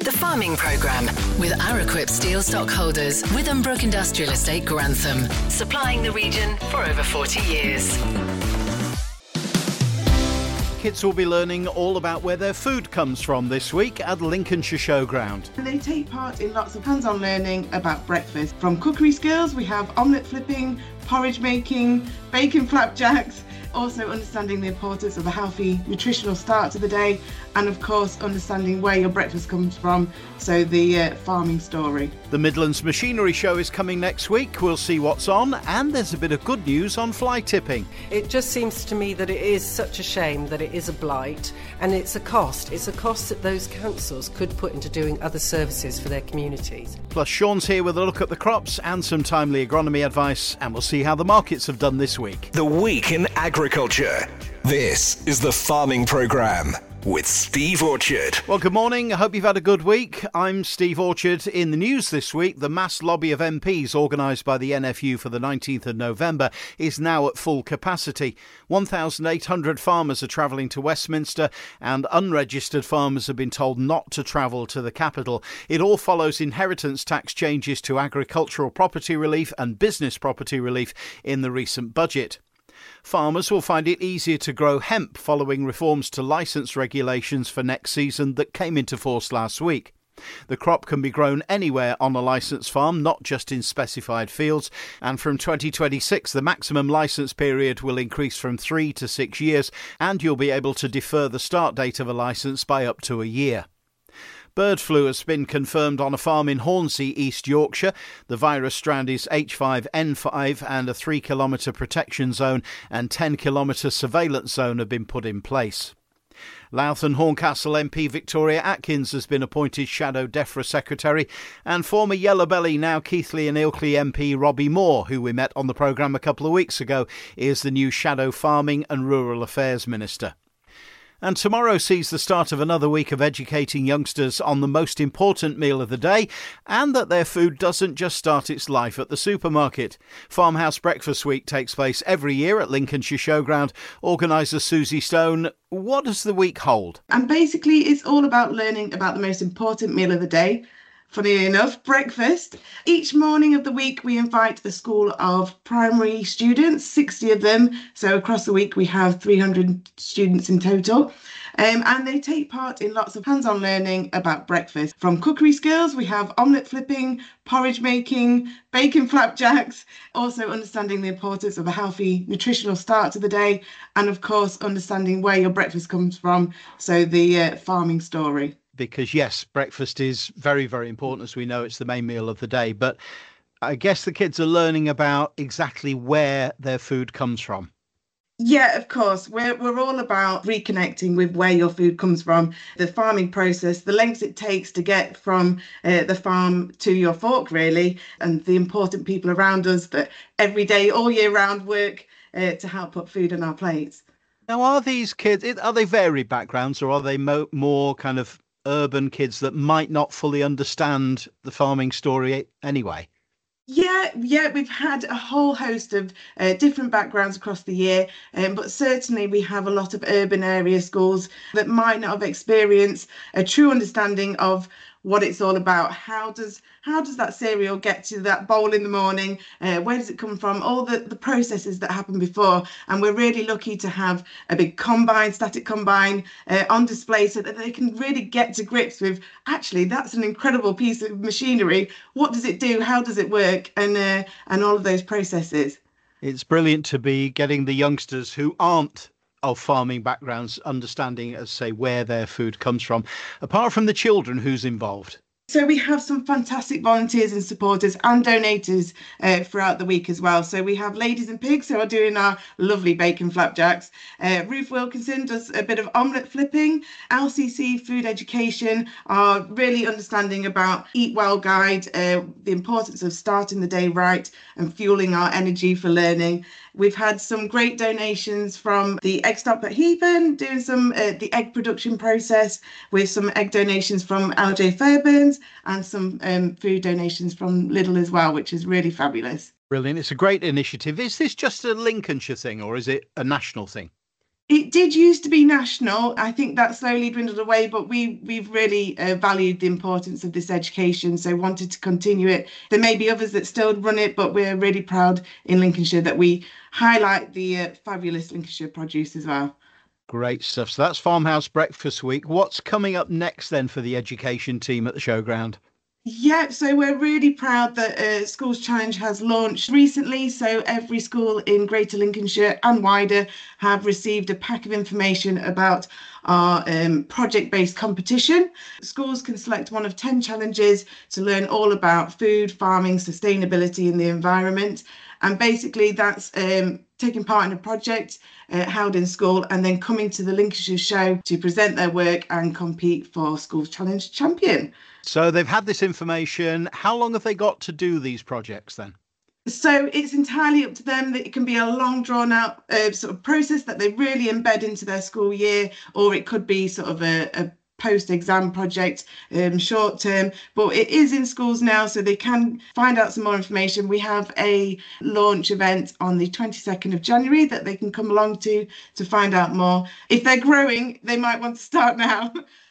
The Farming Programme with Araquip Steel Stockholders, Withambrook Industrial Estate, Grantham, supplying the region for over 40 years. Kids will be learning all about where their food comes from this week at Lincolnshire Showground. They take part in lots of hands-on learning about breakfast. From cookery skills, we have omelette flipping, porridge making, bacon flapjacks, also understanding the importance of a healthy nutritional start to the day, and of course understanding where your breakfast comes from, so the farming story. The Midlands Machinery Show is coming next week. We'll see what's on, and there's a bit of good news on fly tipping. It just seems to me that it is such a shame that it is a blight, and it's a cost. It's a cost that those councils could put into doing other services for their communities. Plus, Sean's here with a look at the crops and some timely agronomy advice, and we'll see how the markets have done this week. The Week in Agriculture. This is the Farming Programme with Steve Orchard. Well, good morning. I hope you've had a good week. I'm Steve Orchard. In the news this week, the mass lobby of MPs organised by the NFU for the 19th of November is now at full capacity. 1,800 farmers are travelling to Westminster, and unregistered farmers have been told not to travel to the capital. It all follows inheritance tax changes to agricultural property relief and business property relief in the recent budget. Farmers will find it easier to grow hemp following reforms to licence regulations for next season that came into force last week. The crop can be grown anywhere on a licensed farm, not just in specified fields, and from 2026 the maximum licence period will increase from 3 to 6 years, and you'll be able to defer the start date of a licence by up to a year. Bird flu has been confirmed on a farm in Hornsey, East Yorkshire. The virus strand is H5N5, and a 3-kilometre protection zone and 10-kilometre surveillance zone have been put in place. Louth and Horncastle MP Victoria Atkins has been appointed Shadow DEFRA Secretary, and former Yellow Belly, now Keighley and Ilkley MP Robbie Moore, who we met on the programme a couple of weeks ago, is the new Shadow Farming and Rural Affairs Minister. And tomorrow sees the start of another week of educating youngsters on the most important meal of the day, and that their food doesn't just start its life at the supermarket. Farmhouse Breakfast Week takes place every year at Lincolnshire Showground. Organiser Susie Stone, what does the week hold? And basically it's all about learning about the most important meal of the day. Funny enough, breakfast. Each morning of the week we invite a school of primary students, 60 of them. So across the week we have 300 students in total. And they take part in lots of hands-on learning about breakfast. From cookery skills, we have omelette flipping, porridge making, bacon flapjacks, also understanding the importance of a healthy nutritional start to the day, and of course understanding where your breakfast comes from, so the farming story. Because, yes, breakfast is very, very important. As we know, it's the main meal of the day. But I guess the kids are learning about exactly where their food comes from. Yeah, of course. We're all about reconnecting with where your food comes from, the farming process, the lengths it takes to get from the farm to your fork, really, and the important people around us that every day, all year round, work to help put food on our plates. Now, are these kids, are they varied backgrounds, or are they more kind of urban kids that might not fully understand the farming story anyway? Yeah, we've had a whole host of different backgrounds across the year, but certainly we have a lot of urban area schools that might not have experienced a true understanding of what it's all about. How does that cereal get to that bowl in the morning? Where does it come from? All the processes that happened before. And we're really lucky to have a big combine, static combine, on display so that they can really get to grips with, actually, that's an incredible piece of machinery. What does it do? How does it work? And all of those processes. It's brilliant to be getting the youngsters who aren't of farming backgrounds understanding, as say, where their food comes from. Apart from the children, who's involved? So we have some fantastic volunteers and supporters and donators throughout the week as well. So we have Ladies and Pigs who are doing our lovely bacon flapjacks. Ruth Wilkinson does a bit of omelette flipping. LCC Food Education are really understanding about Eat Well Guide, the importance of starting the day right and fueling our energy for learning. We've had some great donations from the Egg Stop at Heaven, doing some the egg production process, with some egg donations from LJ Fairburns and some food donations from Lidl as well, which is really fabulous. Brilliant. It's a great initiative. Is this just a Lincolnshire thing or is it a national thing? It did used to be national. I think that slowly dwindled away, but we've really valued the importance of this education, so wanted to continue it. There may be others that still run it, but we're really proud in Lincolnshire that we highlight the fabulous Lincolnshire produce as well. Great stuff. So that's Farmhouse Breakfast Week. What's coming up next then for the education team at the showground? Yeah, so we're really proud that Schools Challenge has launched recently. So every school in Greater Lincolnshire and wider have received a pack of information about our project-based competition. Schools can select one of 10 challenges to learn all about food, farming, sustainability and the environment. And basically that's taking part in a project held in school and then coming to the Lincolnshire show to present their work and compete for Schools Challenge champion. So they've had this information. How long have they got to do these projects then? So it's entirely up to them. That it can be a long drawn out sort of process that they really embed into their school year, or it could be sort of a post-exam project, short term, but it is in schools now, so they can find out some more information. We have a launch event on the 22nd of January that they can come along to find out more. If they're growing, they might want to start now.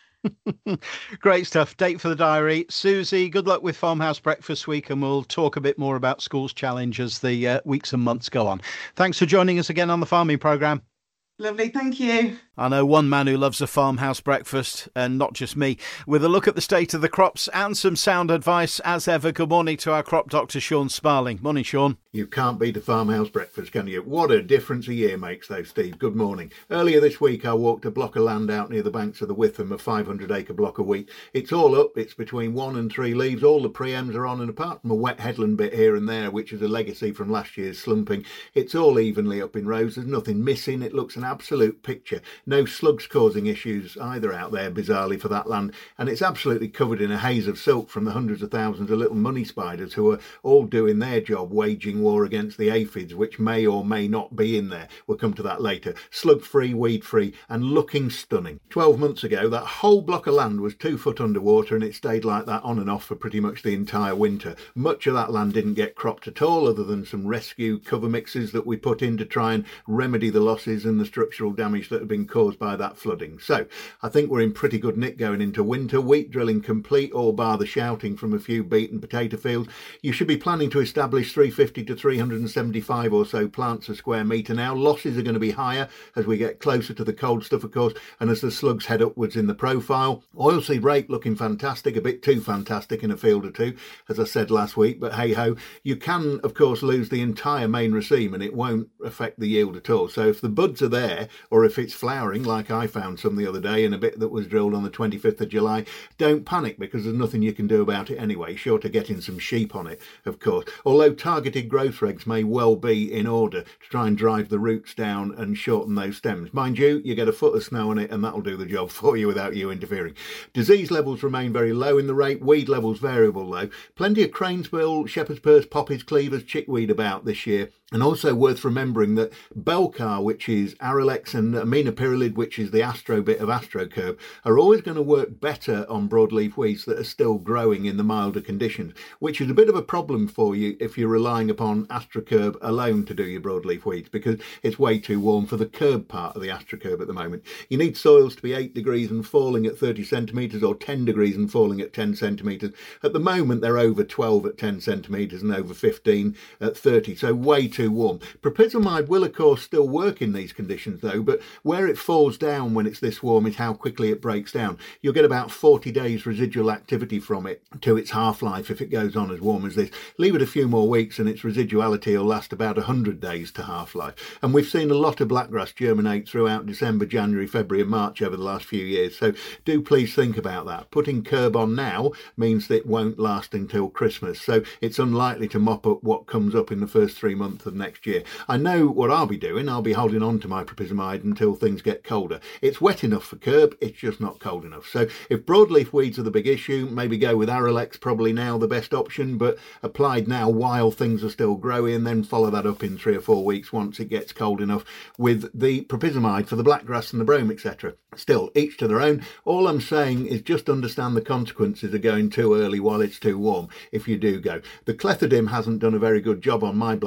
Great stuff. Date for the diary. Susie, good luck with Farmhouse Breakfast Week, and we'll talk a bit more about Schools Challenge as the weeks and months go on. Thanks for joining us again on the Farming Programme. Lovely, thank you. I know one man who loves a farmhouse breakfast, and not just me. With a look at the state of the crops and some sound advice, as ever, good morning to our crop doctor, Sean Sparling. Morning, Sean. You can't beat a farmhouse breakfast, can you? What a difference a year makes, though, Steve. Good morning. Earlier this week, I walked a block of land out near the banks of the Witham, a 500-acre block of wheat. It's all up. It's between 1 and 3 leaves. All the preems are on, and apart from a wet headland bit here and there, which is a legacy from last year's slumping, it's all evenly up in rows. There's nothing missing. It looks an absolute picture. No slugs causing issues either out there, bizarrely, for that land. And it's absolutely covered in a haze of silk from the hundreds of thousands of little money spiders who are all doing their job, waging war against the aphids, which may or may not be in there. We'll come to that later. Slug-free, weed-free, and looking stunning. 12 months ago, that whole block of land was 2 foot underwater, and it stayed like that on and off for pretty much the entire winter. Much of that land didn't get cropped at all, other than some rescue cover mixes that we put in to try and remedy the losses and the structural damage that had been caused by that flooding. So I think we're in pretty good nick going into winter. Wheat drilling complete, all bar the shouting from a few beaten potato fields. You should be planning to establish 350 to 375 or so plants a square metre now. Losses are going to be higher as we get closer to the cold stuff, of course, and as the slugs head upwards in the profile. Oilseed rape looking fantastic, a bit too fantastic in a field or two, as I said last week, but hey-ho. You can, of course, lose the entire main raceme and it won't affect the yield at all. So if the buds are there, or if it's flowering, like I found some the other day in a bit that was drilled on the 25th of July, don't panic, because there's nothing you can do about it anyway, short of getting some sheep on it, of course. Although targeted growth regs may well be in order to try and drive the roots down and shorten those stems. Mind you, you get a foot of snow on it and that'll do the job for you without you interfering. Disease levels remain very low in the rape, weed levels variable though. Plenty of cranesbill, shepherd's purse, poppies, cleavers, chickweed about this year. And also worth remembering that Belcar, which is Aralex, and Aminopyralid, which is the Astro bit of AstroCurb, are always going to work better on broadleaf weeds that are still growing in the milder conditions, which is a bit of a problem for you if you're relying upon AstroCurb alone to do your broadleaf weeds, because it's way too warm for the curb part of the AstroCurb at the moment. You need soils to be 8 degrees and falling at 30 centimetres, or 10 degrees and falling at 10 centimetres. At the moment, they're over 12 at 10 centimetres and over 15 at 30, so way too warm. Propyzamide will, of course, still work in these conditions, though, but where it falls down when it's this warm is how quickly it breaks down. You'll get about 40 days residual activity from it to its half-life if it goes on as warm as this. Leave it a few more weeks and its residuality will last about 100 days to half-life. And we've seen a lot of blackgrass germinate throughout December, January, February and March over the last few years, so do please think about that. Putting curb on now means that it won't last until Christmas, so it's unlikely to mop up what comes up in the first 3 months of next year. I know what I'll be doing. I'll be holding on to my propyzamide until things get colder. It's wet enough for curb, it's just not cold enough. So if broadleaf weeds are the big issue, maybe go with Aralex, probably now the best option, but applied now while things are still growing, and then follow that up in 3 or 4 weeks once it gets cold enough with the propyzamide for the blackgrass and the brome, etc. Still, each to their own. All I'm saying is just understand the consequences of going too early while it's too warm, if you do go. The clethodim hasn't done a very good job on my blackgrass in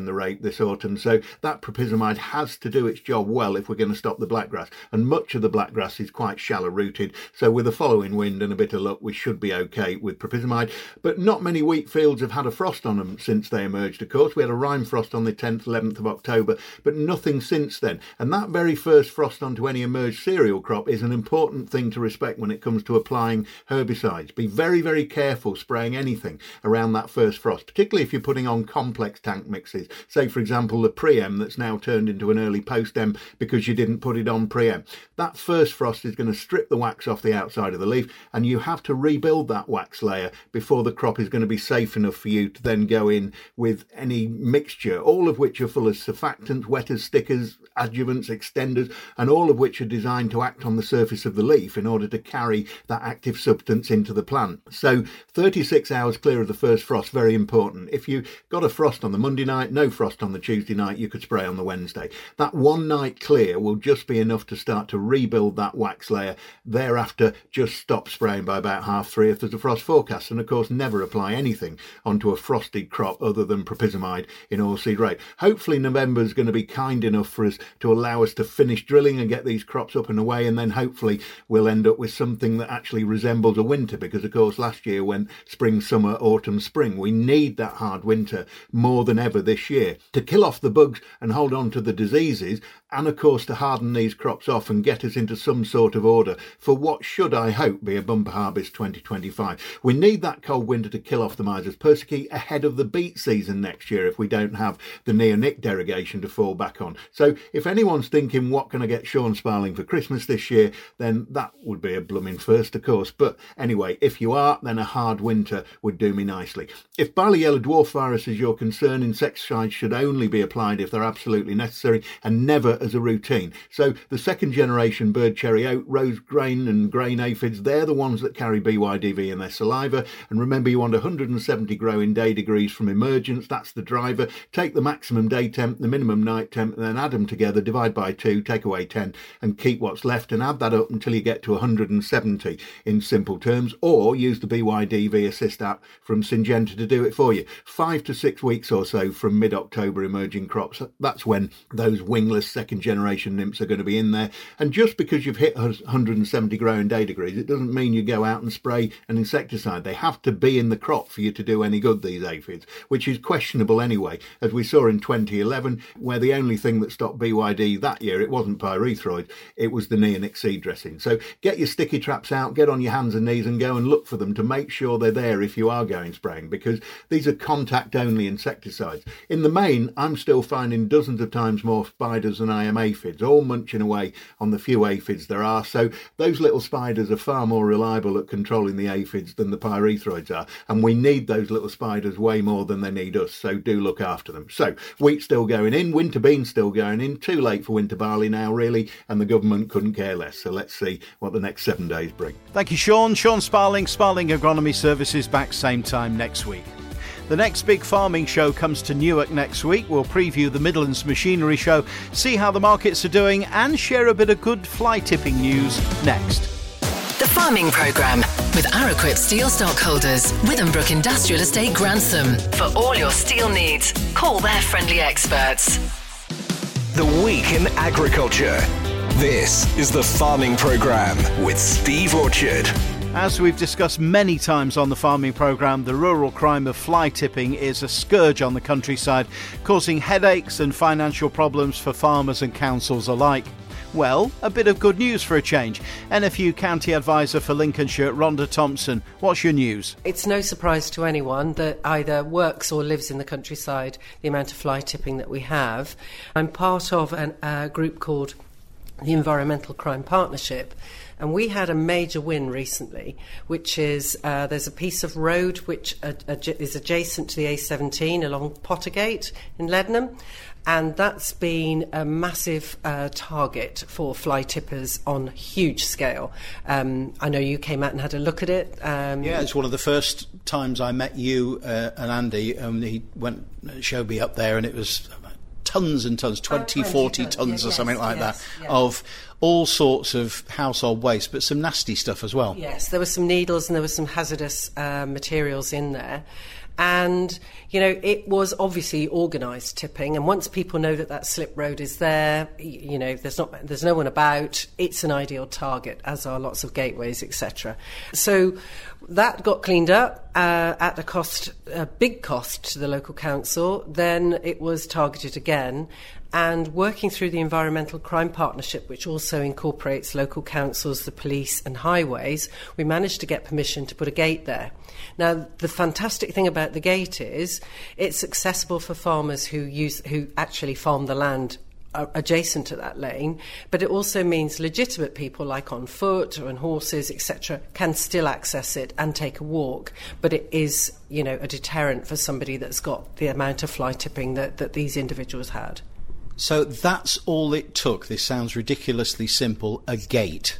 the rape this autumn. So that propyzamide has to do its job well if we're going to stop the blackgrass. And much of the blackgrass is quite shallow rooted. So with a following wind and a bit of luck, we should be okay with propyzamide. But not many wheat fields have had a frost on them since they emerged, of course. We had a rime frost on the 10th, 11th of October, but nothing since then. And that very first frost onto any emerged cereal crop is an important thing to respect when it comes to applying herbicides. Be very, very careful spraying anything around that first frost, particularly if you're putting on complex tank mixes. Say, for example, the pre-em that's now turned into an early post-em because you didn't put it on pre-em. That first frost is going to strip the wax off the outside of the leaf, and you have to rebuild that wax layer before the crop is going to be safe enough for you to then go in with any mixture, all of which are full of surfactants, wetters, stickers, adjuvants, extenders, and all of which are designed to act on the surface of the leaf in order to carry that active substance into the plant. So 36 hours clear of the first frost, very important. If you got a frost on the Monday night, no frost on the Tuesday night, you could spray on the Wednesday. That one night clear will just be enough to start to rebuild that wax layer. Thereafter, just stop spraying by about 3:30 if there's a frost forecast, and of course never apply anything onto a frosted crop other than propyzamide in oilseed rape. Hopefully November is going to be kind enough for us to allow us to finish drilling and get these crops up and away, and then hopefully we'll end up with something that actually resembles a winter, because of course last year went spring, summer, autumn, spring. We need that hard winter more than ever this year to kill off the bugs and hold on to the diseases, and of course to harden these crops off and get us into some sort of order for what should, I hope, be a bumper harvest 2025. We need that cold winter to kill off the Mysis persicae ahead of the beet season next year if we don't have the neonic derogation to fall back on. So if anyone's thinking, what can I get Sean Sparling for Christmas this year, then that would be a blooming first, of course. But anyway, if you are, then a hard winter would do me nicely. If barley yellow dwarf virus is your concern, insecticides should only be applied if they're absolutely necessary and never as a routine. So the second generation bird cherry oat, rose grain and grain aphids, they're the ones that carry BYDV in their saliva. And remember, you want 170 growing day degrees from emergence. That's the driver. Take the maximum day temp, the minimum night temp, and then add them together, divide by 2, take away 10 and keep what's left, and add that up until you get to 170 in simple terms, or use the BYDV Assist app from Syngenta to do it for you. 5 to 6 weeks or so from mid-October emerging crops, that's when those wingless second generation nymphs are going to be in there. And just because you've hit 170 growing day degrees, it doesn't mean you go out and spray an insecticide. They have to be in the crop for you to do any good, these aphids, which is questionable anyway, as we saw in 2011, where the only thing that stopped BYD that year, it wasn't pyrethroid, it was the neonic seed dressing. So get your sticky traps out, get on your hands and knees and go and look for them to make sure they're there if you are going spraying, because these are contact only insecticides. In the main, I'm still finding dozens of times more spiders than I am aphids, all munching away on the few aphids there are. So those little spiders are far more reliable at controlling the aphids than the pyrethroids are, and we need those little spiders way more than they need us, so do look after them. So wheat still going in, winter beans still going in, too late for winter barley now really, and the government couldn't care less. So let's see what the next 7 days bring. Thank you, Sean. Sean Sparling, Sparling Agronomy Services, back same time next week. The next big farming show comes to Newark next week. We'll preview the Midlands Machinery Show, see how the markets are doing, and share a bit of good fly tipping news next. The Farming Programme with Araquip Steel Stockholders, Withambrook Industrial Estate, Grantham. For all your steel needs, call their friendly experts. The Week in Agriculture. This is the Farming Programme with Steve Orchard. As we've discussed many times on the Farming Programme, the rural crime of fly tipping is a scourge on the countryside, causing headaches and financial problems for farmers and councils alike. Well, a bit of good news for a change. NFU County Advisor for Lincolnshire, Rhonda Thompson, what's your news? It's no surprise to anyone that either works or lives in the countryside, the amount of fly tipping that we have. I'm part of a group called the Environmental Crime Partnership, and we had a major win recently, which is there's a piece of road which is adjacent to the A17 along Pottergate in Leadenham, and that's been a massive target for fly tippers on huge scale. I know you came out and had a look at it. Yeah, it's one of the first times I met you and Andy. He showed me up there, and it was tons and tons, 40 tons or something like that, yes. of all sorts of household waste, but some nasty stuff as well. Yes, there were some needles and there were some hazardous materials in there. And, you know, it was obviously organised tipping. And once people know that slip road is there, you know, there's no one about, it's an ideal target, as are lots of gateways, etc. So that got cleaned up at a big cost to the local council. Then it was targeted again. And working through the Environmental Crime Partnership, which also incorporates local councils, the police and highways, we managed to get permission to put a gate there. Now, the fantastic thing about the gate is it's accessible for farmers who actually farm the land adjacent to that lane, but it also means legitimate people like on foot or on horses, etc., can still access it and take a walk. But it is, you know, a deterrent for somebody that's got the amount of fly tipping that these individuals had. So that's all it took. This sounds ridiculously simple, a gate.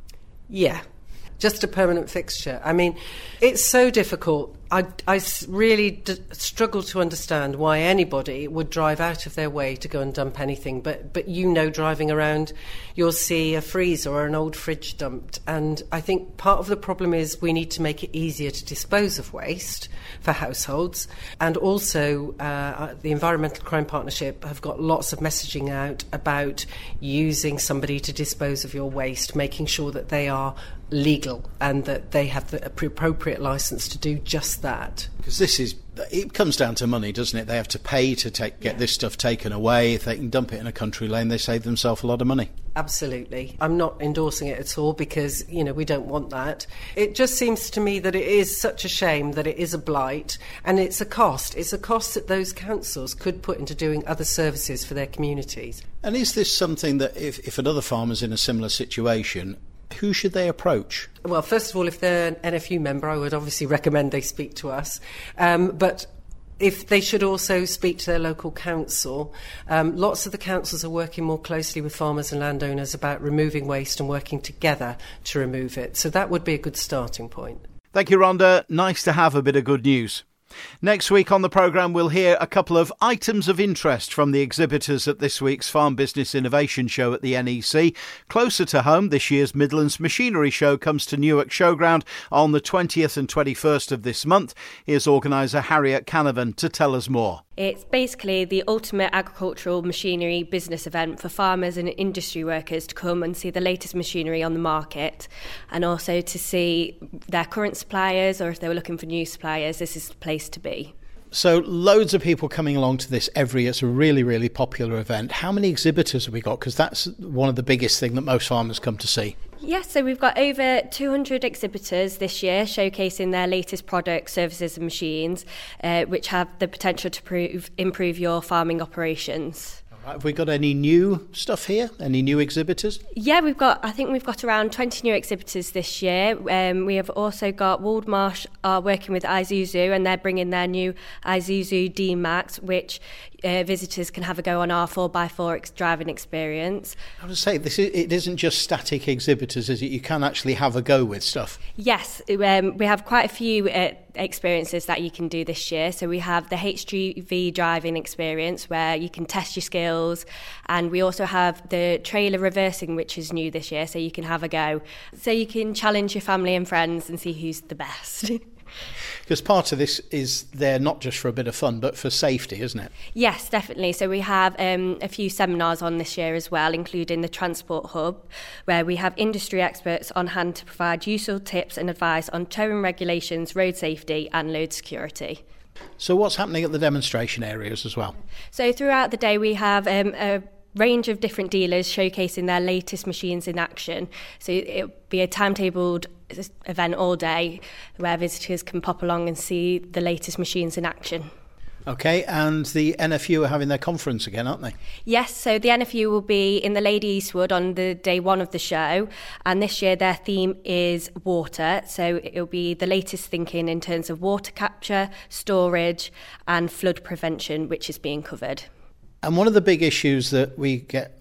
Yeah, just a permanent fixture. I mean, it's so difficult. I really struggle to understand why anybody would drive out of their way to go and dump anything. But you know, driving around, you'll see a freezer or an old fridge dumped. And I think part of the problem is we need to make it easier to dispose of waste for households. And also, the Environmental Crime Partnership have got lots of messaging out about using somebody to dispose of your waste, making sure that they are legal and that they have the appropriate licence to do just that. Because it comes down to money, doesn't it? They have to pay to get this stuff taken away. If they can dump it in a country lane, they save themselves a lot of money. Absolutely. I'm not endorsing it at all because, you know, we don't want that. It just seems to me that it is such a shame that it is a blight and it's a cost. It's a cost that those councils could put into doing other services for their communities. And is this something that if another farmer's in a similar situation, who should they approach? Well, first of all, if they're an NFU member, I would obviously recommend they speak to us. But if they should also speak to their local council. Lots of the councils are working more closely with farmers and landowners about removing waste and working together to remove it. So that would be a good starting point. Thank you, Rhonda. Nice to have a bit of good news. Next week on the programme, we'll hear a couple of items of interest from the exhibitors at this week's Farm Business Innovation Show at the NEC. Closer to home, this year's Midlands Machinery Show comes to Newark Showground on the 20th and 21st of this month. Here's organiser Harriet Canavan to tell us more. It's basically the ultimate agricultural machinery business event for farmers and industry workers to come and see the latest machinery on the market and also to see their current suppliers, or if they were looking for new suppliers, this is the place to be. So loads of people coming along to this every year. It's a really, really popular event. How many exhibitors have we got? Because that's one of the biggest things that most farmers come to see. Yes, so we've got over 200 exhibitors this year showcasing their latest products, services and machines, which have the potential to improve your farming operations. Have we got any new stuff here? Any new exhibitors? Yeah, I think we've got around 20 new exhibitors this year. We have also got Waldmarsh are working with Isuzu, and they're bringing their new Isuzu D-Max, which visitors can have a go on our 4x4 driving experience. I would say it isn't just static exhibitors, is it? You can actually have a go with stuff. Yes, we have quite a few experiences that you can do this year. So we have the HGV driving experience where you can test your skills, and we also have the trailer reversing, which is new this year, so you can have a go. So you can challenge your family and friends and see who's the best. Because part of this is there not just for a bit of fun, but for safety, isn't it? Yes, definitely. So we have a few seminars on this year as well, including the Transport Hub, where we have industry experts on hand to provide useful tips and advice on towing regulations, road safety and load security. So what's happening at the demonstration areas as well? So throughout the day we have a range of different dealers showcasing their latest machines in action. So it'll be a timetabled event all day where visitors can pop along and see the latest machines in action. OK, and the NFU are having their conference again, aren't they? Yes, so the NFU will be in the Lady Eastwood on the day one of the show, and this year their theme is water, so it'll be the latest thinking in terms of water capture, storage and flood prevention, which is being covered. And one of the big issues that we get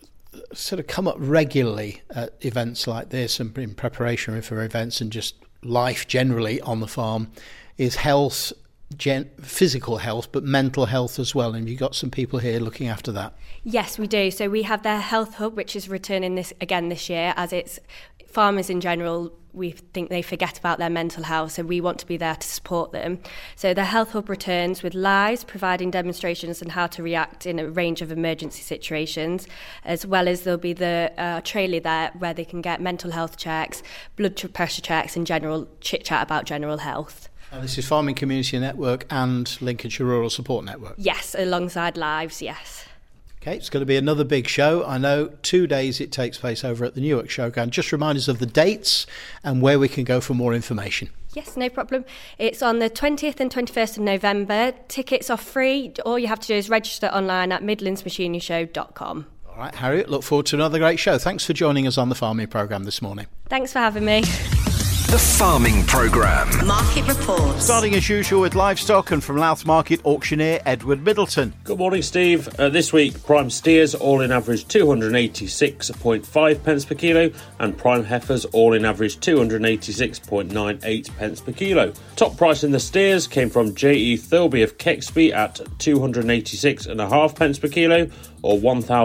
sort of come up regularly at events like this and in preparation for events and just life generally on the farm is health physical health, but mental health as well. And you've got some people here looking after that. Yes, we do. So we have their health hub, which is returning this year, as it's farmers in general, we think they forget about their mental health, so we want to be there to support them. So the Health Hub returns with lives, providing demonstrations on how to react in a range of emergency situations, as well as there'll be the trailer there where they can get mental health checks, blood pressure checks, and general chit-chat about general health. And this is Farming Community Network and Lincolnshire Rural Support Network? Yes, alongside Lives, yes. Okay, it's going to be another big show. I know 2 days it takes place over at the Newark Showground. Just remind us of the dates and where we can go for more information. Yes, no problem. It's on the 20th and 21st of November. Tickets are free. All you have to do is register online at midlandsmachineryshow.com. All right, Harriet, look forward to another great show. Thanks for joining us on the Farming Programme this morning. Thanks for having me. The Farming Programme. Market reports. Starting as usual with livestock, and from Louth Market auctioneer Edward Middleton. Good morning, Steve. This week, prime steers all in average 286.5 pence per kilo, and prime heifers all in average 286.98 pence per kilo. Top price in the steers came from J.E. Thirlby of Kexby at 286.5 pence per kilo, or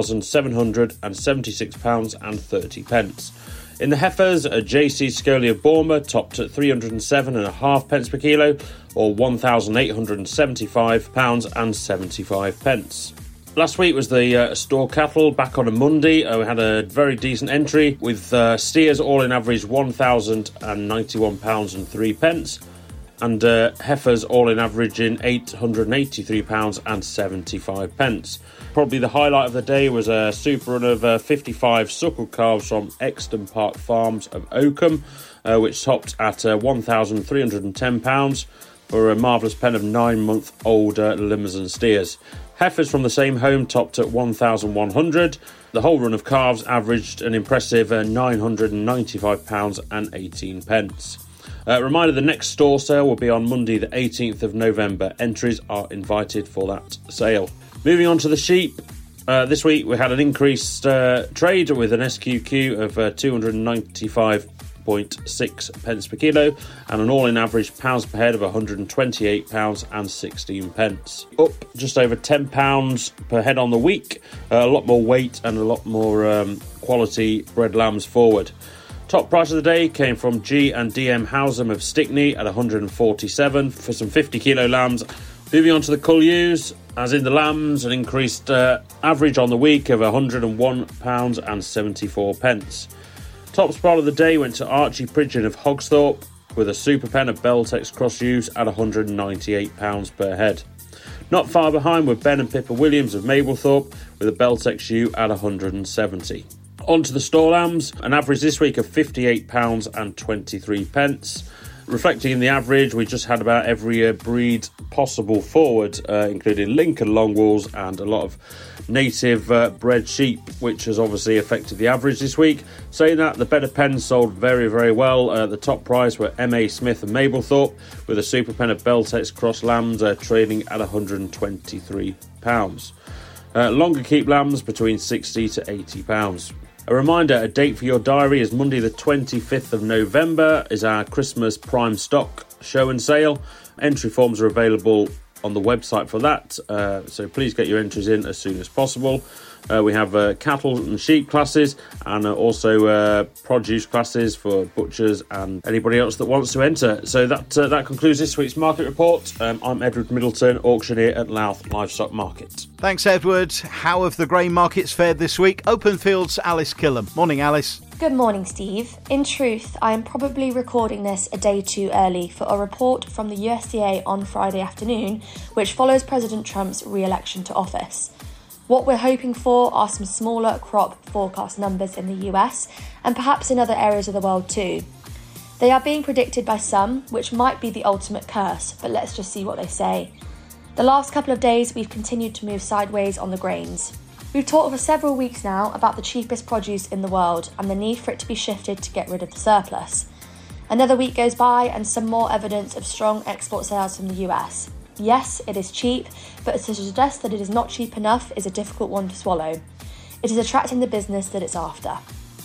£1,776.30. In the heifers, a J.C. Scully of Bournemouth topped at 307.5 pence per kilo, or £1,875.75. Last week was the store cattle back on a Monday. We had a very decent entry with steers all in average £1,091.03 and heifers all in averaging £883.75. Probably the highlight of the day was a super run of 55 suckled calves from Exton Park Farms of Oakham, which topped at £1,310 for a marvellous pen of 9-month-old Limousin steers. Heifers from the same home topped at £1,100. The whole run of calves averaged an impressive £995.18. Reminder, the next store sale will be on Monday the 18th of November. Entries are invited for that sale. Moving on to the sheep. This week we had an increased trade with an SQQ of 295.6 pence per kilo and an all-in average pounds per head of £128.16. Up just over £10 per head on the week. A lot more weight and a lot more quality bred lambs forward. Top price of the day came from G&DM Howsam of Stickney at 147 for some 50 kilo lambs. Moving on to the cull ewes, as in the lambs, an increased average on the week of £101.74. Top spot of the day went to Archie Pridgeon of Hogsthorpe with a super pen of Beltex cross ewes at £198 per head. Not far behind were Ben and Pippa Williams of Mablethorpe with a Beltex ewe at £170. On to the store lambs, an average this week of £58.23. Reflecting in the average, we just had about every breed possible forward, including Lincoln Longwools and a lot of native bred sheep, which has obviously affected the average this week. Saying that, the better pens sold very, very well. The top price were M.A. Smith and Mablethorpe, with a super pen of Beltex cross lambs trading at £123. Longer keep lambs between £60 to £80. A reminder, a date for your diary is Monday the 25th of November is our Christmas prime stock show and sale. Entry forms are available on the website for that, so please get your entries in as soon as possible. We have cattle and sheep classes and also produce classes for butchers and anybody else that wants to enter. So that concludes this week's market report. I'm Edward Middleton, auctioneer at Louth Livestock Market. Thanks, Edward. How have the grain markets fared this week? Openfield's Alice Killam. Morning, Alice. Good morning, Steve. In truth, I am probably recording this a day too early for a report from the USDA on Friday afternoon, which follows President Trump's re-election to office. What we're hoping for are some smaller crop forecast numbers in the US and perhaps in other areas of the world too. They are being predicted by some, which might be the ultimate curse, but let's just see what they say. The last couple of days we've continued to move sideways on the grains. We've talked for several weeks now about the cheapest produce in the world and the need for it to be shifted to get rid of the surplus. Another week goes by and some more evidence of strong export sales from the US. Yes, it is cheap, but to suggest that it is not cheap enough is a difficult one to swallow. It is attracting the business that it's after.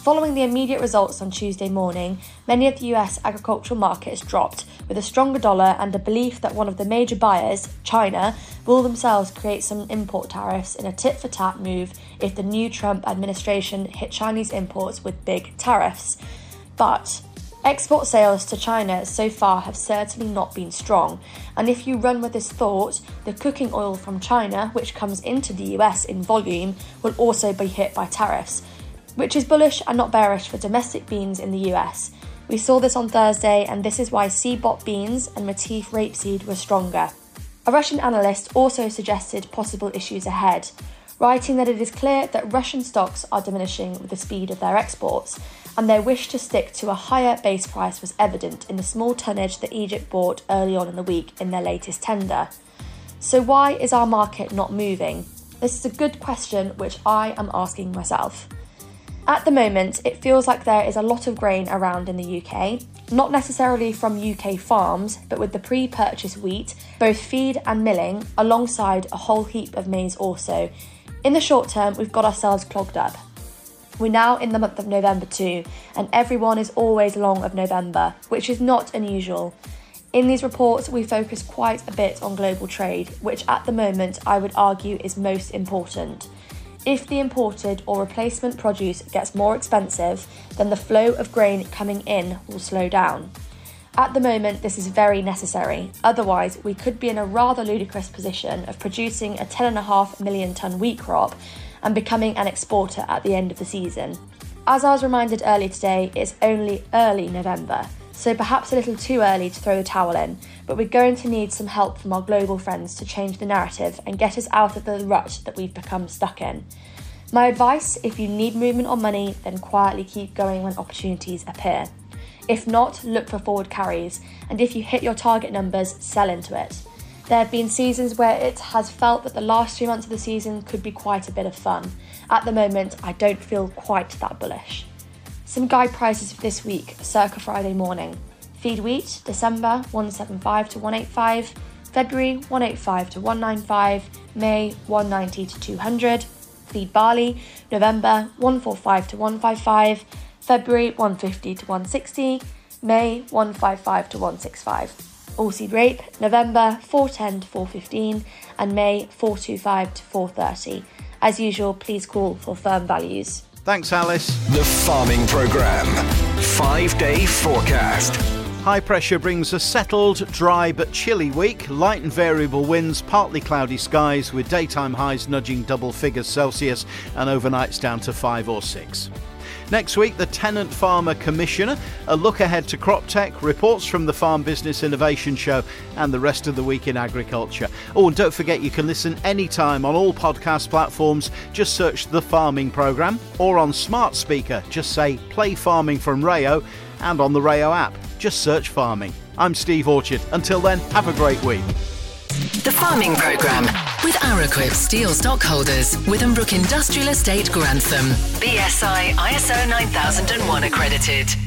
Following the immediate results on Tuesday morning, many of the US agricultural markets dropped, with a stronger dollar and a belief that one of the major buyers, China, will themselves create some import tariffs in a tit-for-tat move if the new Trump administration hit Chinese imports with big tariffs. But export sales to China so far have certainly not been strong, and if you run with this thought, the cooking oil from China, which comes into the US in volume, will also be hit by tariffs, which is bullish and not bearish for domestic beans in the US. We saw this on Thursday, and this is why CBOT beans and Matif rapeseed were stronger. A Russian analyst also suggested possible issues ahead, writing that it is clear that Russian stocks are diminishing with the speed of their exports, and their wish to stick to a higher base price was evident in the small tonnage that Egypt bought early on in the week in their latest tender. So why is our market not moving? This is a good question which I am asking myself. At the moment, it feels like there is a lot of grain around in the UK, not necessarily from UK farms, but with the pre-purchase wheat, both feed and milling, alongside a whole heap of maize also. In the short term, we've got ourselves clogged up. We're now in the month of November too, and everyone is always long of November, which is not unusual. In these reports, we focus quite a bit on global trade, which at the moment I would argue is most important. If the imported or replacement produce gets more expensive, then the flow of grain coming in will slow down. At the moment, this is very necessary. Otherwise, we could be in a rather ludicrous position of producing a 10.5 million tonne wheat crop and becoming an exporter at the end of the season. As I was reminded earlier today, it's only early November, so perhaps a little too early to throw the towel in, but we're going to need some help from our global friends to change the narrative and get us out of the rut that we've become stuck in. My advice, if you need movement on money, then quietly keep going when opportunities appear. If not, look for forward carries, and if you hit your target numbers, sell into it. There have been seasons where it has felt that the last 3 months of the season could be quite a bit of fun. At the moment, I don't feel quite that bullish. Some guide prices for this week, circa Friday morning. Feed wheat, December 175 to 185, February 185 to 195, May 190 to 200. Feed barley, November 145 to 155, February 150 to 160, May 155 to 165. Oilseed rape, November 410 to 415, and May 425 to 430. As usual, please call for firm values. Thanks, Alice. The Farming Programme. 5-day forecast. High pressure brings a settled, dry but chilly week. Light and variable winds, partly cloudy skies with daytime highs nudging double figures Celsius and overnights down to 5 or 6. Next week, the Tenant Farmer Commissioner, a look ahead to crop tech, reports from the Farm Business Innovation Show and the rest of the week in agriculture. Oh, and don't forget you can listen anytime on all podcast platforms. Just search The Farming Programme, or on Smart Speaker, just say Play Farming from Rayo, and on the Rayo app, just search Farming. I'm Steve Orchard. Until then, have a great week. The Farming Programme with Araquip Steel Stockholders, Withambrook Industrial Estate, Grantham. BSI ISO 9001 accredited.